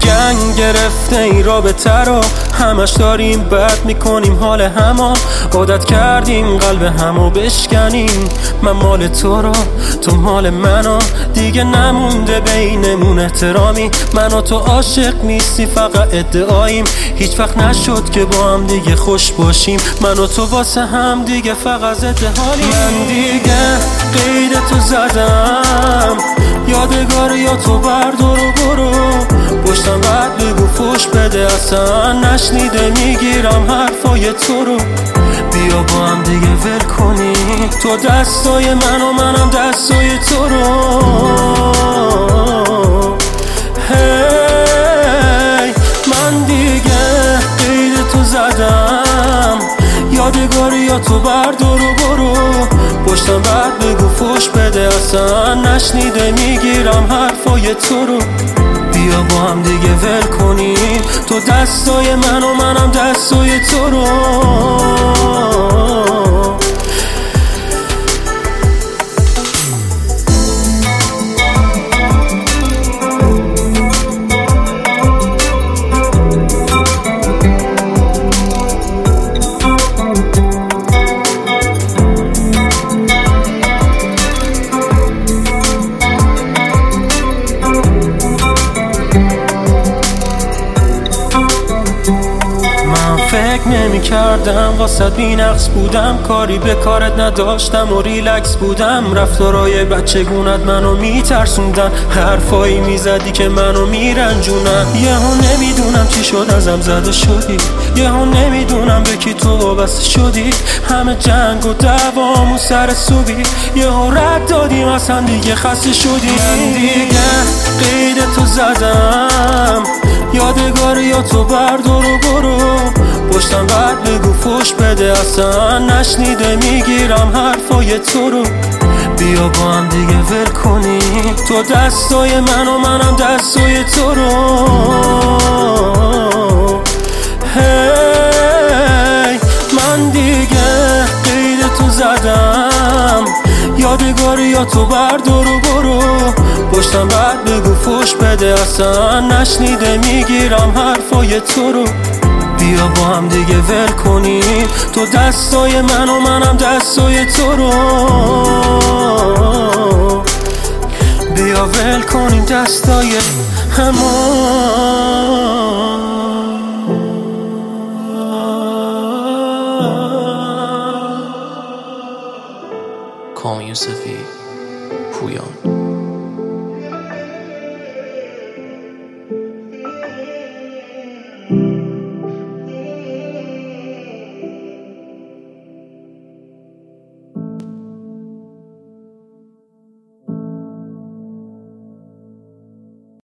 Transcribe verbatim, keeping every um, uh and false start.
گنگ گرفته این رابطه رو، همش داریم بد میکنیم حال همو، عادت کردیم قلب همو بشکنیم. من مال تو رو، تو مال منو، دیگه نمونده بینمون احترامی. من و تو عاشق نیستی، فقط ادعاییم، هیچ وقت نشد که با هم دیگه خوش باشیم. من و تو واسه هم دیگه فقط ضد حالیم. من دیگه قید تو زدم، یادگار یا تو بردار و برو، پشتم بعد بگو فوش بده، اصلا نشنیده میگیرم حرفای تو رو. بیا با هم دیگه ول کنیم، تو دستای من و منم دستای تو رو. هی من دیگه قید تو زدم، یادگاری یا تو بردار و برو، پشتم بعد بگو فوش بده، اصلا نشنیده میگیرم حرفای تو رو. بیا با هم دیگه ول کنیم، تو دستای من و منم دستای تو رو. فکر نمی کردم واسه بی نقص بودم، کاری به کارت نداشتم و ریلکس بودم. رفتارای بچگونت منو میترسوندن، حرفایی میزدی که منو میرنجونن. یهو نمیدونم چی شد ازم زده شدی، یهو نمیدونم به کی تو وابسته شدی. همه جنگ و دوام و سر صبحی، یهو رد دادیم اصلا دیگه خسته شدی. من دیگه قید تو زدم، یادگاری یا تو بردار و برو، پشتم بعد بگو فوش بده، اصلا نشنیده میگیرم حرفای تو رو. بیا با هم دیگه ول کنیم، تو دستای من و منم دستای تو رو. هی من دیگه قید تو زدم، یادگاری یا تو بردار و برو، پشتم بعد بگو فوش بده، اصلا نشنیده میگیرم حرفای تو رو. بیا با هم دیگه ول کنیم، تو دستای من و منم دستای تو رو. بیا ول کنیم دستای همو. کام یوسفی، پویان.